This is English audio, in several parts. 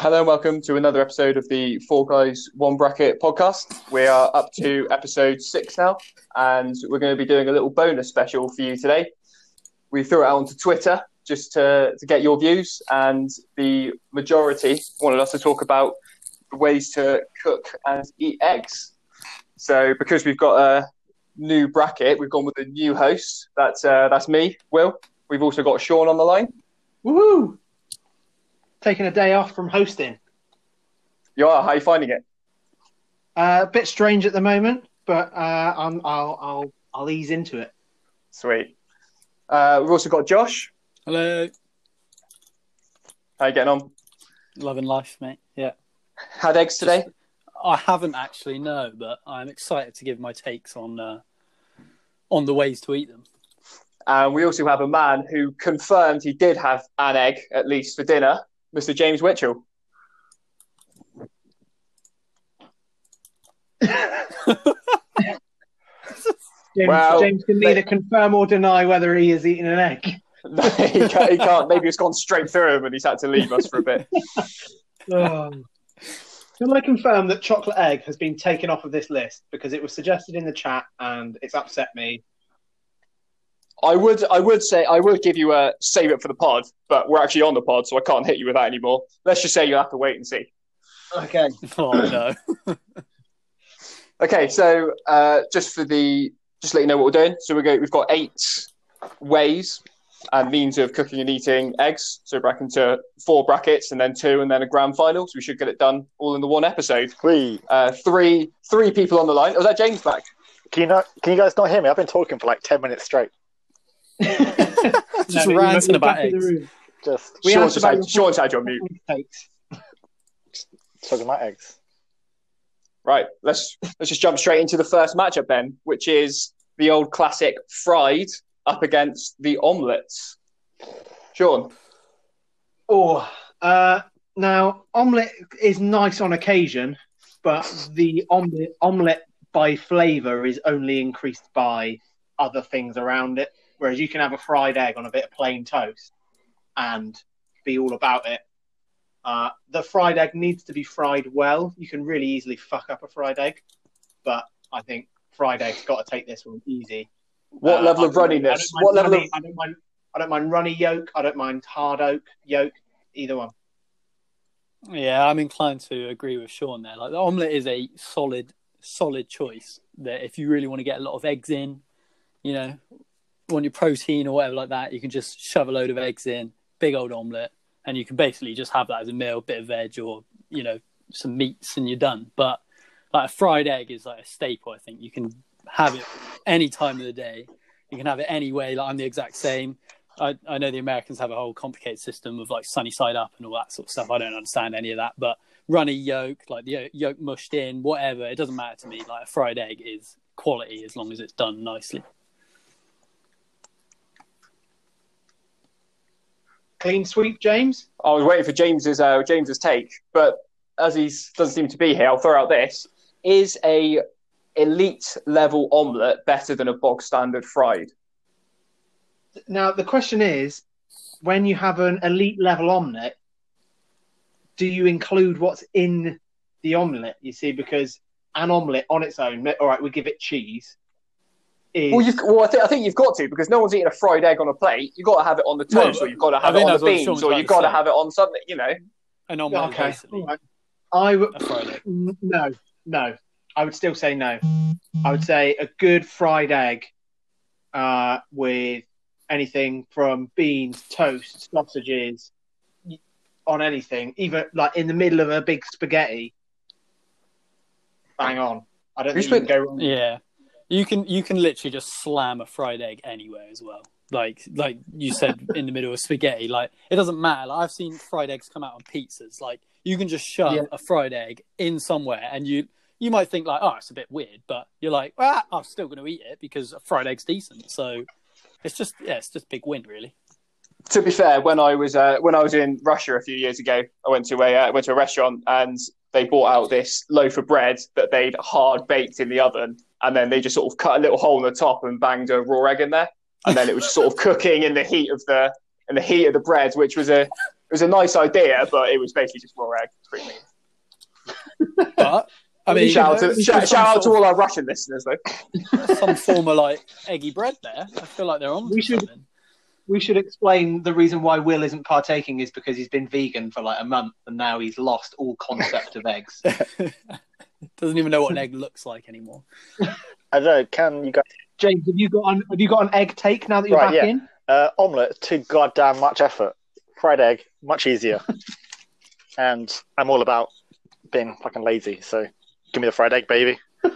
Hello and welcome to another episode of the Four Guys One Bracket podcast. We are up to episode 6 now, and we're going to be doing a little bonus special for you today. We threw it out onto Twitter just to get your views, and the majority wanted us to talk about the ways to cook and eat eggs. So because we've got a new bracket, we've gone with a new host. That's me, Will. We've also got Sean on the line. Woohoo! Taking a day off from hosting. You are. How are you finding it? A bit strange at the moment, but I'll ease into it. Sweet. We've also got Josh. Hello. How you getting on? Loving life, mate. Yeah. Had eggs today? I haven't actually, no, but I'm excited to give my takes on the ways to eat them. And we also have a man who confirmed he did have an egg, at least for dinner, Mr. James Witchell. James can neither confirm or deny whether he has eaten an egg. No, he can't. Maybe it's gone straight through him and he's had to leave us for a bit. Can I confirm that chocolate egg has been taken off of this list because it was suggested in the chat and it's upset me? I would give you a save it for the pod, but we're actually on the pod, so I can't hit you with that anymore. Let's just say you'll have to wait and see. Okay. Oh no. Okay, so just to let you know what we're doing. So we've got 8 ways and means of cooking and eating eggs. So we're back into 4 brackets and then 2 and then a grand final. So we should get it done all in the one episode. Three people on the line. Oh, is that James back? Can you guys not hear me? I've been talking for like 10 minutes straight. Just ranting about eggs. Sean's had you on mute. Talking about eggs. Right, let's just jump straight into the first matchup then, which is the old classic fried up against the omelettes. Sean? Now, omelette is nice on occasion, but the omelette by flavour is only increased by other things around it. Whereas you can have a fried egg on a bit of plain toast and be all about it. The fried egg needs to be fried well. You can really easily fuck up a fried egg, but I think fried egg's got to take this one easy. What level of runniness? I don't mind runny yolk. I don't mind hard oak yolk. Either one. Yeah, I'm inclined to agree with Sean there. Like the omelette is a solid choice. That if you really want to get a lot of eggs in, you know, want your protein or whatever like that, you can just shove a load of eggs in, big old omelette, and you can basically just have that as a meal, bit of veg or, you know, some meats and you're done. But like a fried egg is like a staple, I think. You can have it any time of the day. You can have it any way. Like I'm the exact same. I know the Americans have a whole complicated system of like sunny side up and all that sort of stuff. I don't understand any of that, but runny yolk, like the yolk mushed in, whatever, it doesn't matter to me. Like a fried egg is quality as long as it's done nicely. Clean sweep, James? I was waiting for James's take, but as he doesn't seem to be here, I'll throw out this. Is a elite level omelette better than a bog standard fried? Now, the question is, when you have an elite level omelette, do you include what's in the omelette? You see, because an omelette on its own, all right, we give it cheese. I think you've got to, because no one's eating a fried egg on a plate. You've got to have it on the toast, or you've got to have it on the beans, or you've got to have it on something, you know. An omelette, basically. Right. A fried egg. No. I would still say no. I would say a good fried egg with anything from beans, toast, sausages, on anything, even like in the middle of a big spaghetti. Bang on. I don't think you can go wrong. Yeah. You can literally just slam a fried egg anywhere as well. Like you said, in the middle of spaghetti. Like it doesn't matter. Like, I've seen fried eggs come out on pizzas. Like you can just shove a fried egg in somewhere, and you might think like, oh, it's a bit weird, but you're like, well, I'm still going to eat it because a fried egg's decent. So it's just big win, really. To be fair, when I was in Russia a few years ago, I went to a restaurant and they brought out this loaf of bread that they'd hard baked in the oven, and then they just sort of cut a little hole in the top and banged a raw egg in there, and then it was sort of cooking in the heat of the bread, which was a was a nice idea, but it was basically just raw egg. It's pretty mean. But I mean, shout out to all our Russian listeners, though. some form of like eggy bread there. I feel like they're on. We should explain the reason why Will isn't partaking is because he's been vegan for like a month and now he's lost all concept of eggs. Doesn't even know what an egg looks like anymore. I don't know. Can you guys? James, have you got an egg take now that you're back in? Omelette, too goddamn much effort. Fried egg, much easier. And I'm all about being fucking lazy, so give me the fried egg, baby.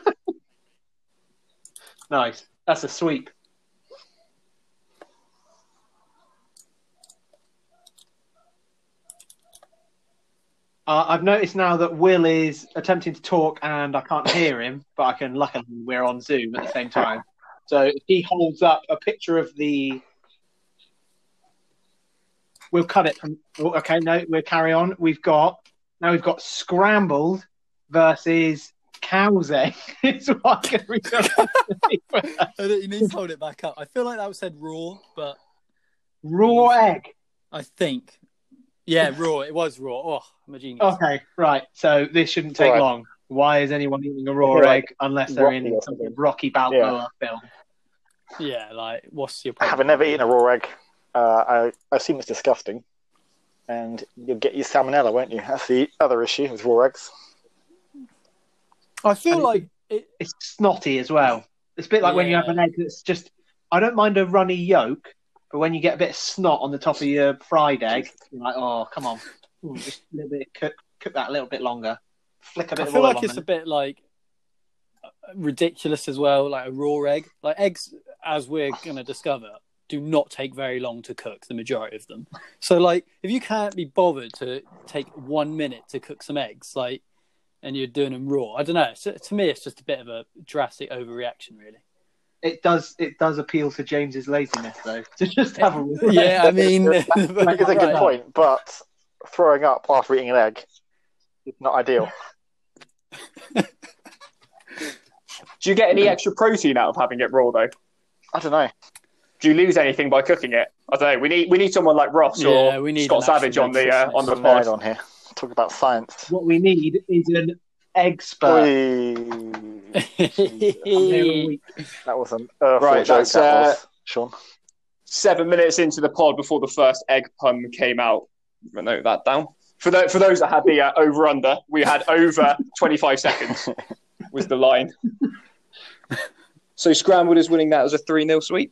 Nice. That's a sweep. I've noticed now that Will is attempting to talk and I can't hear him, but luckily we're on Zoom at the same time. So if he holds up a picture of we'll cut it from, okay, no, we'll carry on. We've got scrambled versus cow's egg. It's what I'm going to You need to hold it back up. I feel like that was said raw, but... Raw egg? I think. Yeah, raw. It was raw. Oh, I'm a genius. Okay, right. So this shouldn't take long. Why is anyone eating a raw egg unless they're in some Rocky Balboa film? Yeah, like, what's your I problem? have never eaten a raw egg. I assume it's disgusting. And you'll get your salmonella, won't you? That's the other issue with raw eggs. I feel like it's snotty as well. It's a bit like when you have an egg that's just... I don't mind a runny yolk, but when you get a bit of snot on the top of your fried egg, you're like, oh, come on. Just a little bit, cook that a little bit longer. Flick a bit of oil on it. I feel like it's a bit like ridiculous as well, like a raw egg. Like eggs, as we're going to discover, do not take very long to cook, the majority of them. So, like, if you can't be bothered to take 1 minute to cook some eggs, like, and you're doing them raw, I don't know. To me, it's just a bit of a drastic overreaction, really. It does appeal to James's laziness, though, to just have a... Yeah, I mean... It's a good point, but throwing up after eating an egg is not ideal. Do you get any extra protein out of having it raw, though? I don't know. Do you lose anything by cooking it? I don't know. We need someone like Ross or Scott Savage on the pod on here. Talk about science. What we need is an expert. That was an right. Joke, that's Sean. 7 minutes into the pod before the first egg pun came out. I'm gonna note that down. For those that had the over under, we had over 25 seconds was the line. So Scrambled is winning that as a 3-0 sweep.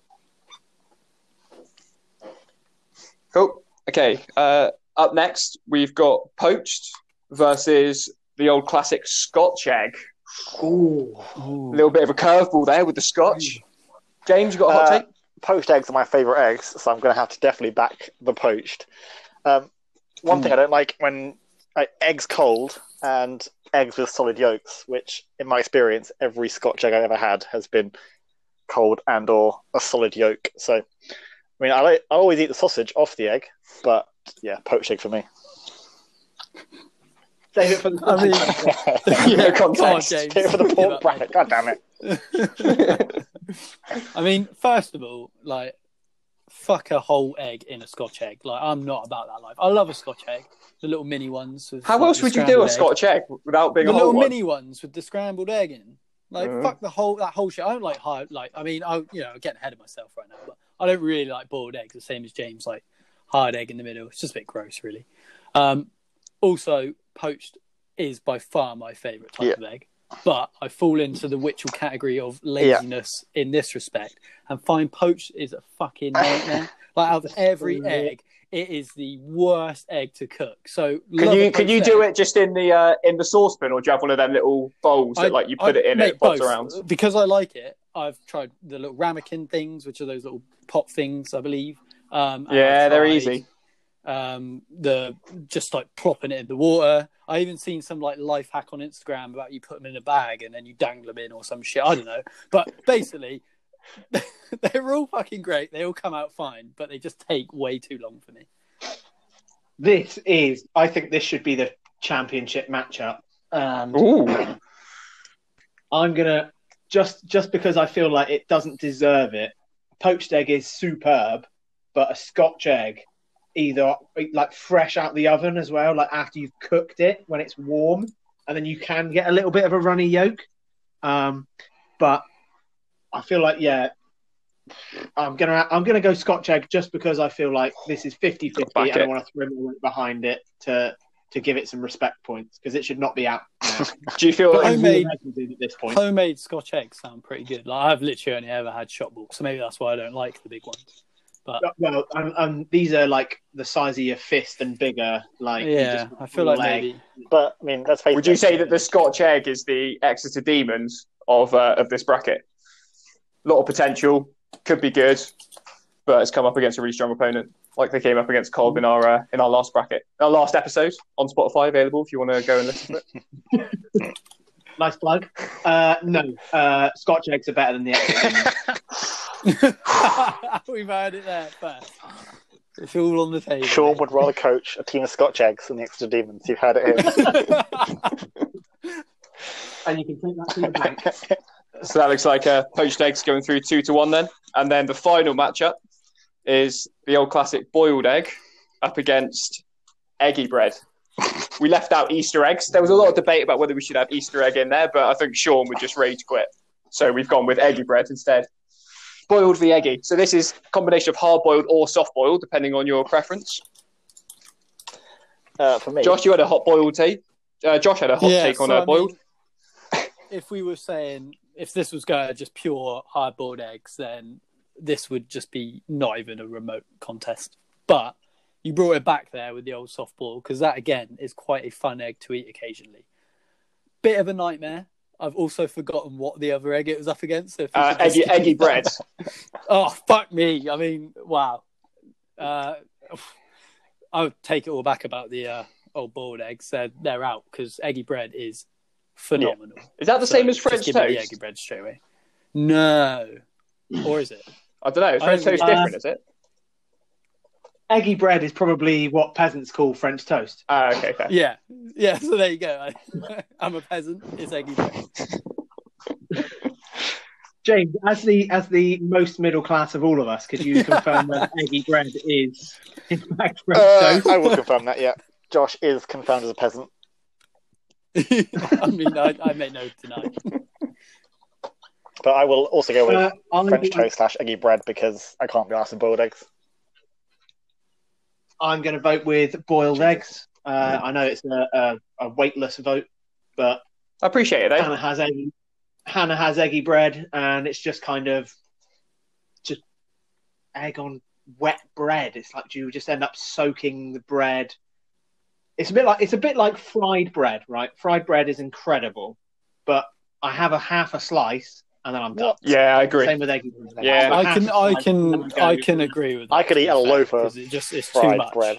Cool. Okay. Up next, we've got Poached versus the old classic Scotch egg. Ooh. A little bit of a curveball there with the Scotch. James, you got a hot take? Poached eggs are my favourite eggs, so I'm going to have to definitely back the poached. One thing I don't like when eggs cold and eggs with solid yolks, which in my experience, every Scotch egg I've ever had has been cold and or a solid yolk. So, I mean, I always eat the sausage off the egg, but yeah, poached egg for me. Save it for the context. Save it for the pork bracket. God damn it. I mean, first of all, like, fuck a whole egg in a Scotch egg. Like, I'm not about that life. I love a Scotch egg, the little mini ones. With, how else would you do a Scotch egg without being the a whole little one? mini ones with the scrambled egg in? Like, fuck that whole shit. I don't like hard. Like, I mean, I'm getting ahead of myself right now, but I don't really like boiled eggs. The same as James, like hard egg in the middle. It's just a bit gross, really. Also, poached is by far my favourite type of egg. But I fall into the Witchell category of laziness in this respect, and find poached is a fucking nightmare. Like, out of every egg, it is the worst egg to cook. So can you do it just in the saucepan, or do you have one of them little bowls that like you put it in and it pops around? Because I like it, I've tried the little ramekin things, which are those little pot things, I believe. They're easy. The just like plopping it in the water. I even seen some like life hack on Instagram about you put them in a bag and then you dangle them in or some shit. I don't know, but basically they're all fucking great. They all come out fine, but they just take way too long for me. I think this should be the championship matchup. Ooh. I'm gonna just because I feel like it doesn't deserve it. Poached egg is superb, but a Scotch egg either like fresh out the oven as well, like after you've cooked it when it's warm, and then you can get a little bit of a runny yolk. But I feel like, I'm gonna go Scotch egg just because I feel like this is 50-50 and I want to throw my weight behind it to give it some respect points because it should not be out now. Do you feel homemade at this point? Homemade Scotch eggs sound pretty good. Like I've literally only ever had shop ball, so maybe that's why I don't like the big ones. But well, these are like the size of your fist and bigger. Like I feel like maybe. But I mean, let's face it. Would you say that the Scotch egg is the Exeter Demons of this bracket? A lot of potential, could be good, but it's come up against a really strong opponent, like they came up against Cog in our last bracket, our last episode on Spotify, available if you want to go and listen to it. Nice plug. No, Scotch eggs are better than the Exeter Demons. We've heard it there first. It's all on the table. Sean would rather coach a team of Scotch eggs than the Exeter Demons. You've heard it here. And you can take that to the bank. So that looks like poached eggs going through 2-1 then. And then the final matchup is the old classic boiled egg up against eggy bread. We left out Easter eggs. There was a lot of debate about whether we should have Easter egg in there, but I think Sean would just rage quit. So we've gone with eggy bread instead. Boiled v eggy. So this is a combination of hard-boiled or soft-boiled, depending on your preference. For me, Josh, you had a hot-boiled take. Josh had a hot take on boiled. If we were saying, if this was going to just pure hard-boiled eggs, then this would just be not even a remote contest. But you brought it back there with the old soft boil, because that, again, is quite a fun egg to eat occasionally. Bit of a nightmare. I've also forgotten what the other egg it was up against. So eggy bread. Oh, fuck me. I mean, wow. I would take it all back about the old boiled eggs. They're out, because eggy bread is phenomenal. Yeah. Is that the same as French toast? The eggy bread straight away. No. Or is it? I don't know. Is French toast different, is it? Eggy bread is probably what peasants call French toast. Okay, fair. Yeah. So there you go. I'm a peasant. It's eggy bread. James, as the most middle class of all of us, could you confirm that eggy bread is in fact French toast? I will confirm that. Yeah, Josh is confirmed as a peasant. I mean, I make no denying. But I will also go with French toast / eggy bread because I can't be asked for boiled eggs. I'm going to vote with boiled eggs. I know it's a weightless vote, but I appreciate it, though. Hannah has eggy bread, and it's just kind of just egg on wet bread. It's like you just end up soaking the bread. It's a bit like fried bread, right? Fried bread is incredible, but I have half a slice and then I'm done. Yeah, I agree. Same with eggy bread. Yeah, I can agree with that. I could eat a loaf of it's fried too much bread.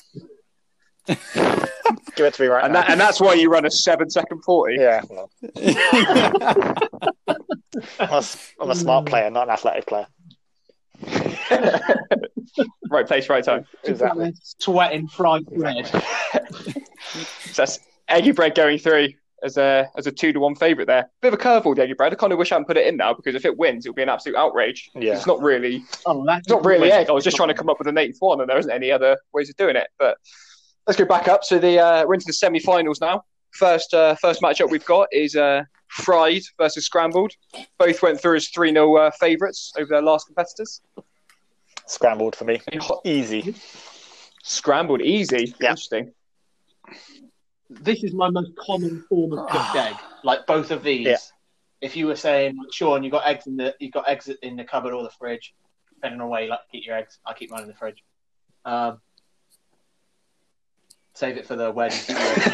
Give it to me right now. And that's why you run a 7-second 40. Yeah. Well. I'm a smart player, not an athletic player. Right place, right time. Exactly. Sweating fried bread. So that's eggy bread going through as a 2-1 favourite there. Bit of a curveball, the eggy bread. I kind of wish I hadn't put it in now, because if it wins, it'll be an absolute outrage. Yeah. It's not really, egg. I was just trying to come up with an 8th one, and there isn't any other ways of doing it. But let's go back up. So we're into the semi-finals now. First matchup we've got is fried versus scrambled. Both went through as 3-0 favourites over their last competitors. Scrambled for me. Easy. Scrambled, easy. Yeah. Interesting. This is my most common form of cooked egg. Like both of these. Yeah. If you were saying, Sean, you've got eggs in the cupboard or the fridge, depending on where you like to keep your eggs. I keep mine in the fridge. Save it for the where do you keep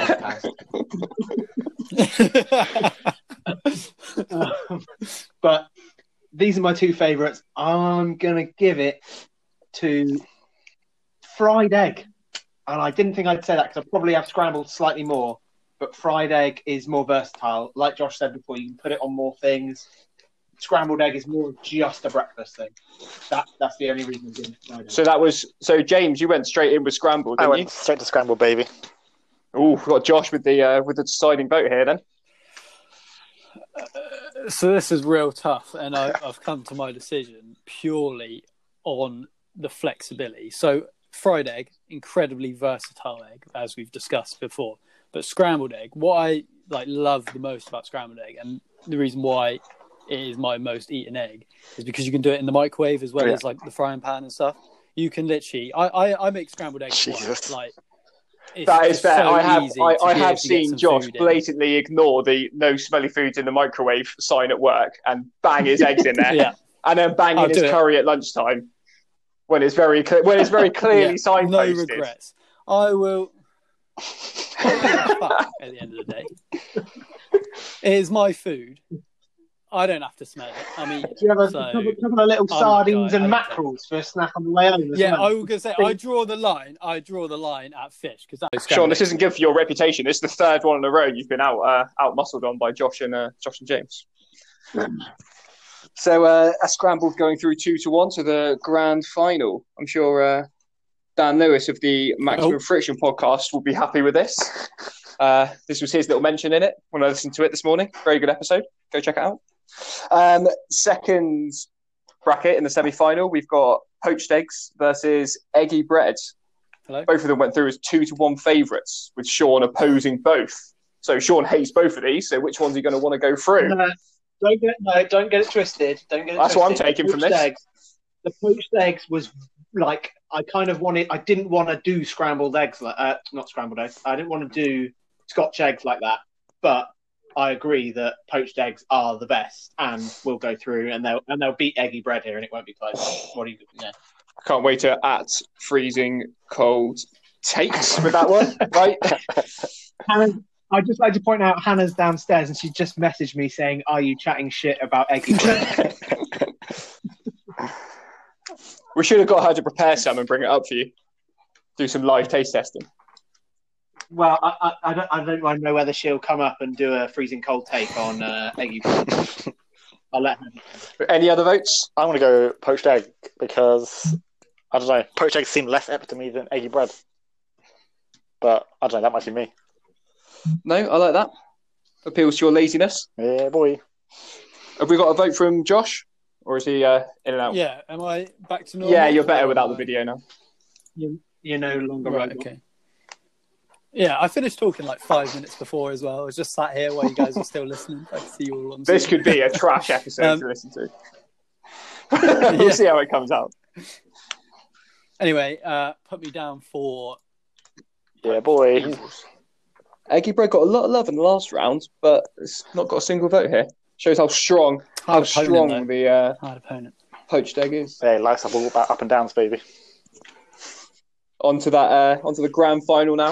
your eggs podcast. But these are my two favourites. I'm gonna give it to fried egg. And I didn't think I'd say that because I probably have scrambled slightly more. But fried egg is more versatile. Like Josh said before, you can put it on more things. Scrambled egg is more just a breakfast thing. That's the only reason I'm doing it fried egg. So James, you went straight in with scrambled, didn't you? I went straight to scrambled, baby. Oh, we've got Josh with the deciding vote here then. So this is real tough, and I've come to my decision purely on the flexibility. So fried egg, incredibly versatile egg, as we've discussed before. But scrambled egg, what I love the most about scrambled egg, and the reason why it is my most eaten egg, is because you can do it in the microwave as well as like the frying pan and stuff. You can literally, I make scrambled eggs Jesus. That is fair. so I have seen Josh blatantly ignore the no smelly foods in the microwave sign at work and bang his eggs in there, and then bang in his curry at lunchtime when it's very clearly signposted. No regrets. I will. Fuck, at the end of the day, it is my food. I don't have to smell it. I mean, do you have a couple of little sardines and mackerels for a snack on the way home? I was going to say, I draw the line at fish because Sean, this isn't good for your reputation. This is the third one in a row you've been out muscled on by Josh and James. So a scrambled going through 2-1 to the grand final. I'm sure Dan Lewis of the Maximum Friction podcast will be happy with this. This was his little mention in it when I listened to it this morning. Very good episode. Go check it out. Second bracket in the semi-final, we've got poached eggs versus eggy bread. Hello? Both of them went through as 2-1 favourites, with Sean opposing both. So Sean hates both of these. So which one's he going to want to go through? Don't get it twisted. That's what I'm taking from this. The poached eggs was like I didn't want to do scrambled eggs, not scrambled eggs. I didn't want to do Scotch eggs like that, but I agree that poached eggs are the best and will go through, and they'll beat eggy bread here, and it won't be close. What do you? Yeah. I can't wait to freezing cold takes with that one, right? Hannah, I'd just like to point out Hannah's downstairs, and she just messaged me saying, "Are you chatting shit about eggy bread?" We should have got her to prepare some and bring it up for you. Do some live taste testing. Well, I don't know whether she'll come up and do a freezing cold take on eggy bread. I'll let her. Any other votes? I'm going to go poached egg because, I don't know, poached eggs seem less epic to me than eggy bread. But, I don't know, that might be me. No, I like that. Appeals to your laziness. Yeah, boy. Have we got a vote from Josh? Or is he in and out? Yeah, am I back to normal? Yeah, you're better without the video now. You're no longer right. Okay. Yeah, I finished talking 5 minutes before as well. I was just sat here while you guys are still listening. I can see you all on Zoom. This could be a trash episode to listen to. We'll see how it comes out. Anyway, put me down for... Yeah, boy. Eggy bread got a lot of love in the last round, but it's not got a single vote here. Shows how strong the hard opponent poached egg is. Hey, life's all about up and downs, baby. Onto the grand final now.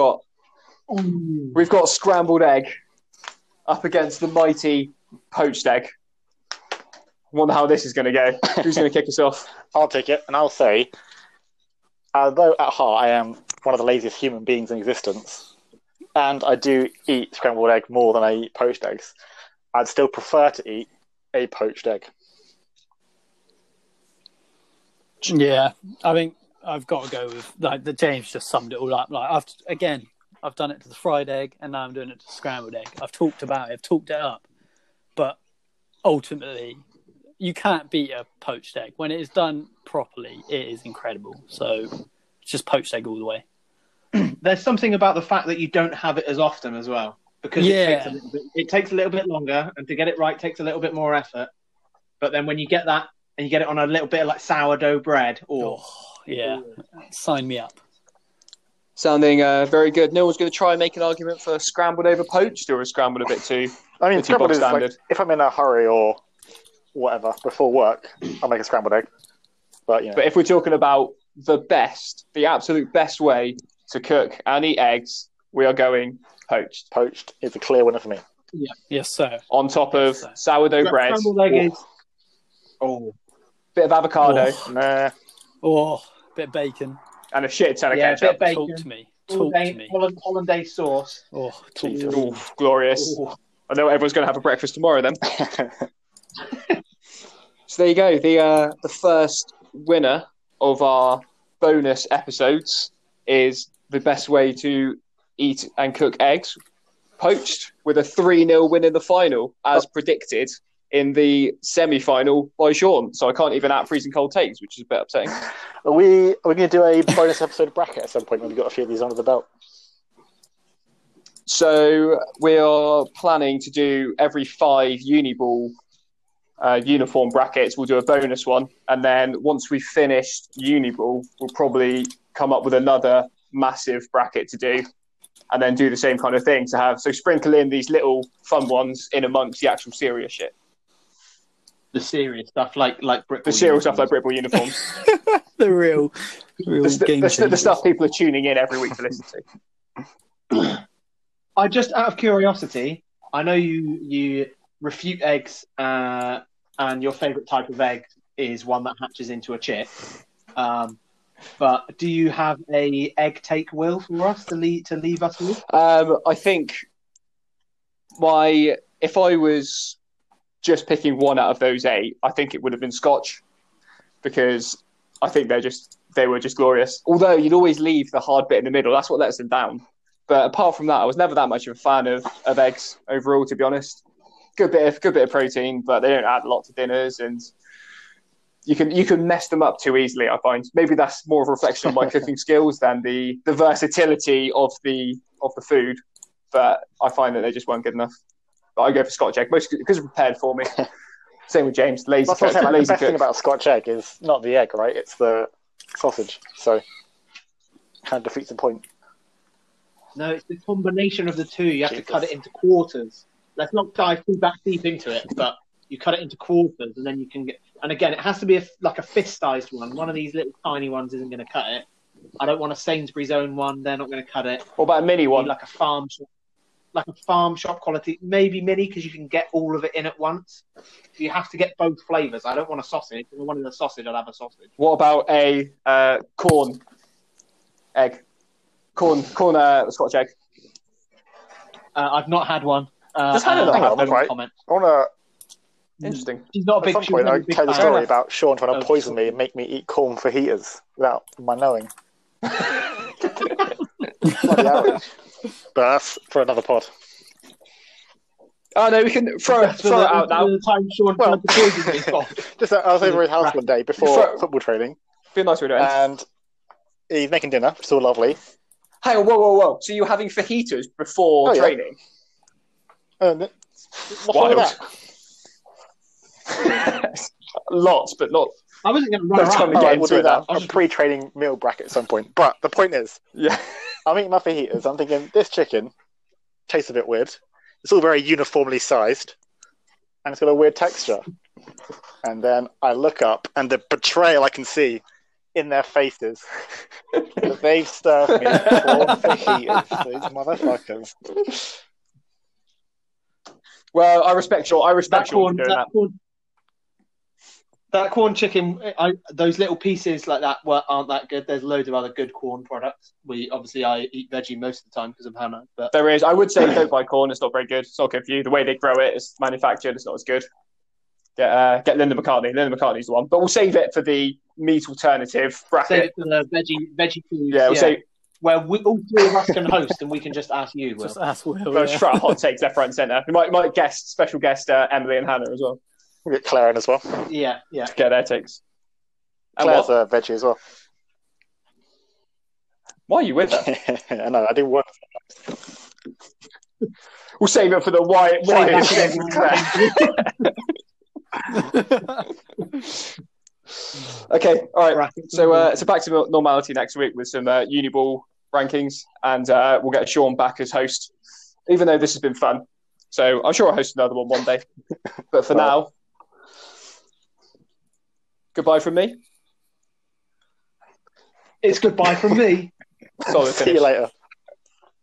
We've got scrambled egg up against the mighty poached egg. I wonder how this is going to go. Who's going to kick us off? I'll take it, and I'll say, although at heart I am one of the laziest human beings in existence, and I do eat scrambled egg more than I eat poached eggs, I'd still prefer to eat a poached egg. Yeah, I mean, I've got to go with the James just summed it all up. I've done it to the fried egg, and now I'm doing it to the scrambled egg. I've talked about it, I've talked it up, but ultimately, you can't beat a poached egg when it is done properly. It is incredible. So it's just poached egg all the way. There's something about the fact that you don't have it as often as well, because it takes a little bit longer, and to get it right takes a little bit more effort. But then when you get that, and you get it on a little bit of sourdough bread, sign me up. Sounding very good. No one's going to try and make an argument for scrambled over poached, or is scrambled a bit too? I mean, scrambled is standard. If I'm in a hurry or whatever before work, I'll make a scrambled egg. But if we're talking about the absolute best way to cook and eat eggs, we are going poached. Poached is a clear winner for me. Yeah. Yes, sir. On top of sourdough bread. Scrambled egg is... Bit of avocado. Bit of bacon. And a shit ton of ketchup. Bit of bacon. Talk to me. Hollandaise sauce. Glorious. Ooh. I know everyone's going to have a breakfast tomorrow then. So there you go. The first winner of our bonus episodes is the best way to eat and cook eggs. Poached with a 3-0 win in the final, as predicted in the semi-final by Sean, so I can't even out freezing cold takes, which is a bit upsetting. Are we going to do a bonus episode bracket at some point when we've got a few of these under the belt? So we are planning to do every 5 Uniball uniform brackets. We'll do a bonus one, and then once we've finished Uniball, we'll probably come up with another massive bracket to do, and then do the same kind of thing to have. So sprinkle in these little fun ones in amongst the actual serious shit. The serious stuff, like Britball The serious stuff like Britball uniforms. The real game the changers. stuff people are tuning in every week to listen to. I just, out of curiosity, I know you refute eggs, and your favourite type of egg is one that hatches into a chick. But do you have a egg take, Will, for us to leave us with? I think if I was just picking one out of those 8, I think it would have been Scotch, because I think they were just glorious. Although you'd always leave the hard bit in the middle. That's what lets them down. But apart from that, I was never that much of a fan of eggs overall, to be honest. Good bit of protein, but they don't add a lot to dinners, and you can mess them up too easily, I find. Maybe that's more of a reflection of my cooking skills than the versatility of the food. But I find that they just weren't good enough. But I go for Scotch egg, mostly because it's prepared for me. Same with James, lazy That's cook. what I'm saying, the best thing about a Scotch egg is not the egg, right? It's the sausage. So kind of defeats the point. No, it's the combination of the two. You have Jesus. to cut it into quarters. Let's not dive too deep into it, but you cut it into quarters, and then you can get. And again, it has to be like a fist-sized one. One of these little tiny ones isn't going to cut it. I don't want a Sainsbury's own one. They're not going to cut it. What about a mini one? Like a farm shop quality, maybe mini, because you can get all of it in at once. So you have to get both flavours. I don't want a sausage. If I wanted a sausage, I'd have a sausage. What about a corn egg? Corn Scotch egg. I've not had one. Just had it. I Hang on, won't right. comment. I want Interesting. She's not a to, big. at some point, I tell the fan. story about Sean trying to Oh, poison me and make me eat corn fajitas without my knowing. Bloody outrage. But that's for another pod. Oh no, we can throw it out now. The time Sean tried to poison me. Just I was over his house one day before football training, Be a nice way to end. and he's making dinner. It's all lovely. Hang on, whoa. So you were having fajitas before yeah. training? And what's wrong with that? Lots, but not. I wasn't going to run No time around. to All get right, we'll into do it that now. on a pre-training meal bracket at some point. But the point is, Yeah. I'm eating my fajitas. I'm thinking, this chicken tastes a bit weird. It's all very uniformly sized, and it's got a weird texture. And then I look up, and the betrayal I can see in their faces that they've served me 4 fajitas. These motherfuckers. Well, I respect Sean. I respect Sean for doing that. That corn chicken, those little pieces like that aren't that good. There's loads of other good corn products. I eat veggie most of the time because of Hannah. But There is. I would say don't buy corn. It's not very good. It's not good for you. The way they grow it, it's manufactured. It's not as good. Get Linda McCartney. Linda McCartney's the one. But we'll save it for the meat alternative bracket. save it for the veggie foods. Yeah, we'll say. Where all 3 of us can host, and we can just ask you. Will. Just ask Will. Well, just throw out hot takes left, right, and centre. We might special guest Emily and Hannah as well. We'll get Claire in as well. Yeah. To get their takes. And Claire's what? a veggie as well. Why are you with her? I know, I do work. We'll save it for the why Okay, all right. So back to normality next week with some Uniball rankings, and we'll get Sean back as host, even though this has been fun. So I'm sure I'll host another one day. But for now, goodbye from me. It's goodbye from me. Solid See finish. you later.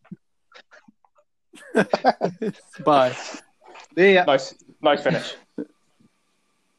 Bye. Yeah. Nice finish.